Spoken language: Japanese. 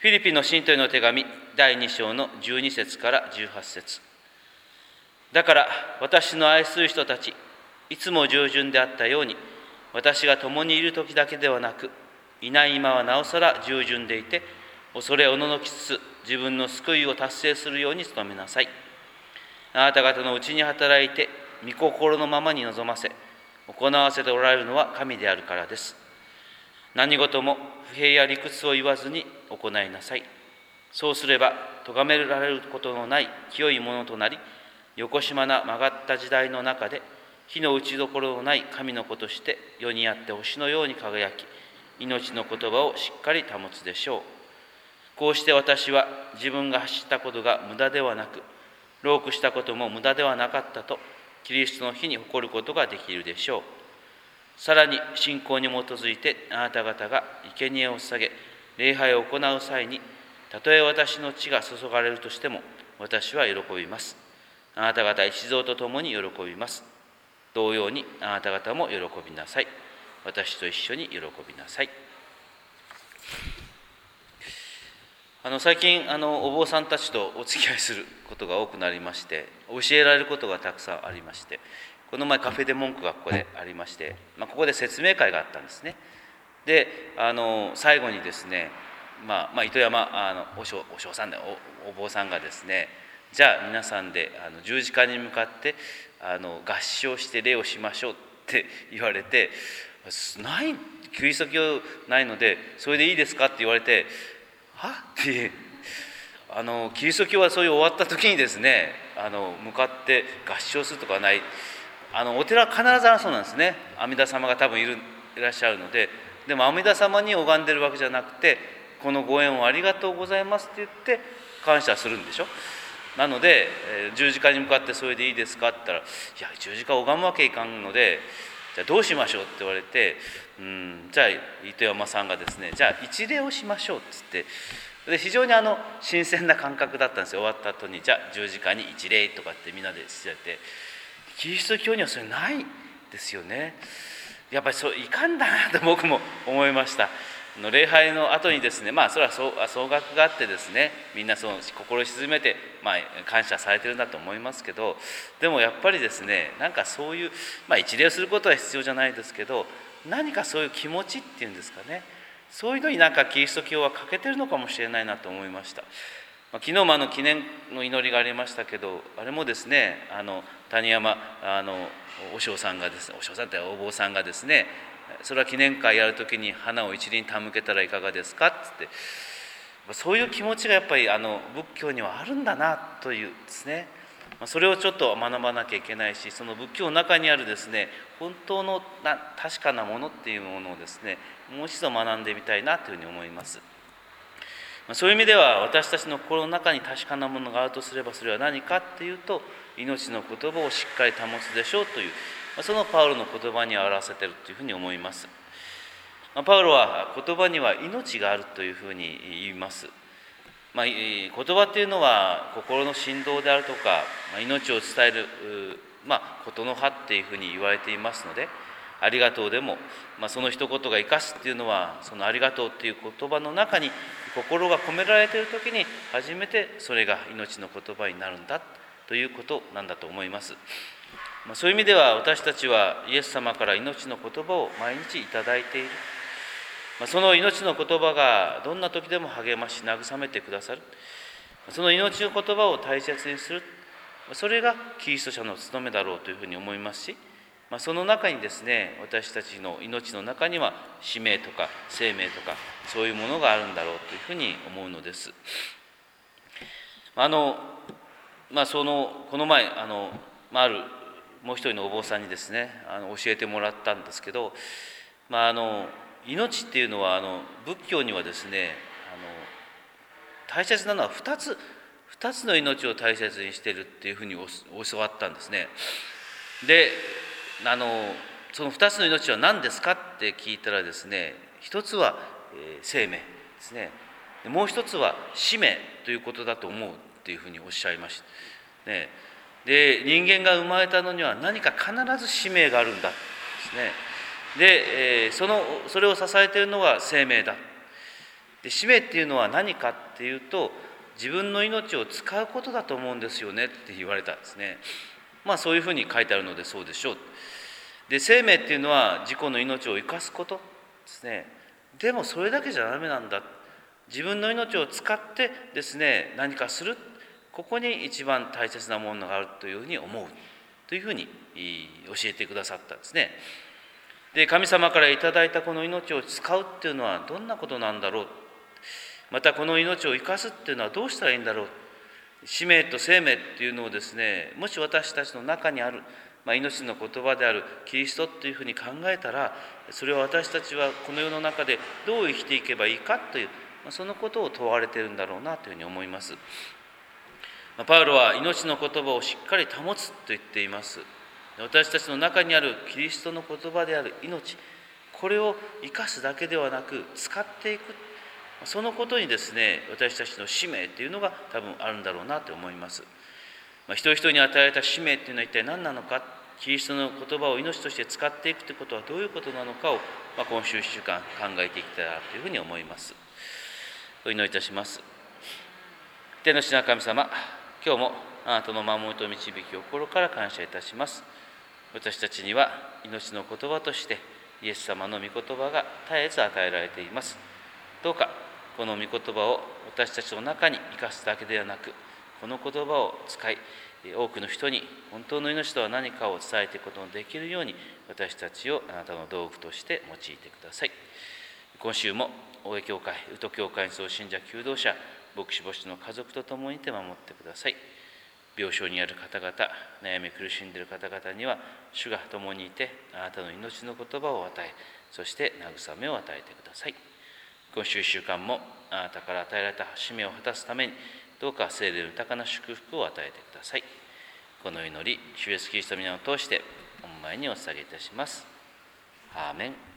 フィリピンの信徒への手紙第2章の12節から18節。だから私の愛する人たち、いつも従順であったように、私が共にいる時だけではなく、いない今はなおさら従順でいて、恐れおののきつつ自分の救いを達成するように努めなさい。あなた方のうちに働いて御心のままに望ませ行わせておられるのは神であるからです。何事も不平や理屈を言わずに行いなさい。そうすれば咎められることのない清いものとなり、よこしまな曲がった時代の中で火の打ちどころのない神の子として世にあって星のように輝き、命の言葉をしっかり保つでしょう。こうして私は自分が走ったことが無駄ではなく、労苦したことも無駄ではなかったと、キリストの日に誇ることができるでしょう。さらに信仰に基づいてあなた方が生贄を捧げ、礼拝を行う際に、たとえ私の血が注がれるとしても、私は喜びます。あなた方一同と共に喜びます。同様にあなた方も喜びなさい。私と一緒に喜びなさい。最近お坊さんたちとお付き合いすることが多くなりまして、教えられることがたくさんありまして、この前カフェデモンクがここでありまして、ここで説明会があったんですね。で最後にですね、糸山お尚さんで お坊さんがですね、じゃあ皆さんで十字架に向かって合唱して礼をしましょうって言われて、ないキリスト教ないのでそれでいいですかって言われて、はってキリスト教はそういう終わった時にですね、向かって合唱するとかはない。お寺は必ずそうなんですね。阿弥陀様が多分いらっしゃるので、でも阿弥陀様に拝んでるわけじゃなくて、このご縁をありがとうございますって言って感謝するんでしょ。なので十字架に向かってそれでいいですかって言ったら、いや十字架を拝むわけいかんので、じゃあどうしましょうって言われて、じゃあ糸山さんがですね、じゃあ一礼をしましょうっつって、で非常に新鮮な感覚だったんですよ。終わった後にじゃあ十字架に一礼とかってみんなでしてて、キリスト教にはそれないですよね。やっぱりそういかんだなと僕も思いました。礼拝の後にですね、それは総額があってですね、みんなその心を静めて、感謝されてるんだと思いますけど、でもやっぱりですね、なんかそういう、一礼をすることは必要じゃないですけど、何かそういう気持ちっていうんですかね、そういうのになんかキリスト教は欠けてるのかもしれないなと思いました。昨日も記念の祈りがありましたけど、あれもですね、谷山お尚さんがですね、お尚さんってお坊さんがですね、それは記念会やるときに花を一輪手向けたらいかがですかって言って、そういう気持ちがやっぱり仏教にはあるんだなというですね、それをちょっと学ばなきゃいけないし、その仏教の中にあるですね、本当の確かなものっていうものをですね、もう一度学んでみたいなというふうに思います。そういう意味では私たちの心の中に確かなものがあるとすれば、それは何かっていうと、命の言葉をしっかり保つでしょうという、そのパウロの言葉に表せているというふうに思います。パウロは言葉には命があるというふうに言います。言葉っていうのは心の振動であるとか、命を伝えることの葉っていうふうに言われていますので、ありがとうでも、その一言が生かすっていうのは、そのありがとうっていう言葉の中に心が込められている時に初めてそれが命の言葉になるんだということなんだと思います。そういう意味では私たちはイエス様から命の言葉を毎日いただいている。その命の言葉がどんな時でも励まし慰めてくださる。その命の言葉を大切にする。それがキリスト者の務めだろうというふうに思いますし、その中にですね、私たちの命の中には使命とか生命とかそういうものがあるんだろうというふうに思うのです。この前あるもう一人のお坊さんにですね教えてもらったんですけど、命っていうのは仏教にはですね大切なのは2つの命を大切にしているっていうふうに教わったんですね。でその2つの命は何ですかって聞いたらですね、一つは生命ですね、もう一つは使命ということだと思うっていうふうにおっしゃいました、ね、で人間が生まれたのには何か必ず使命があるんだですね。でそれを支えているのは生命だ。 で、使命っていうのは何かっていうと、自分の命を使うことだと思うんですよねって言われたんですね。そういうふうに書いてあるのでそうでしょう。で、生命っていうのは自己の命を生かすことですね。でもそれだけじゃダメなんだ。自分の命を使ってですね、何かする。ここに一番大切なものがあるというふうに思うというふうに教えてくださったんですね。で、神様からいただいたこの命を使うっていうのはどんなことなんだろう。またこの命を生かすっていうのはどうしたらいいんだろう。使命と生命っていうのをですね、もし私たちの中にある、命の言葉であるキリストっていうふうに考えたら、それを私たちはこの世の中でどう生きていけばいいかという、そのことを問われているんだろうなというふうに思います。パウロは命の言葉をしっかり保つと言っています。私たちの中にあるキリストの言葉である命、これを生かすだけではなく使っていく、そのことにですね、私たちの使命というのが多分あるんだろうなと思います。一人一人に与えられた使命というのは一体何なのか、キリストの言葉を命として使っていくということはどういうことなのかを、今週1週間考えていきたいなというふうに思います。お祈りいたします。天の父なる神様、今日もあなたの守りと導きを心から感謝いたします。私たちには命の言葉としてイエス様の御言葉が絶えず与えられています。どうかこの御言葉を私たちの中に生かすだけではなく、この言葉を使い、多くの人に本当の命とは何かを伝えていくことのできるように、私たちをあなたの道具として用いてください。今週も大江教会、宇都教会に総信者求道者、牧師母子の家族と共にいて守ってください。病床にある方々、悩み苦しんでいる方々には主が共にいて、あなたの命の言葉を与え、そして慰めを与えてください。今週1週間もあなたから与えられた使命を果たすために、どうか聖霊の豊かな祝福を与えてください。この祈り、主イエスキリストの皆を通して御前にお捧げいたします。アーメン。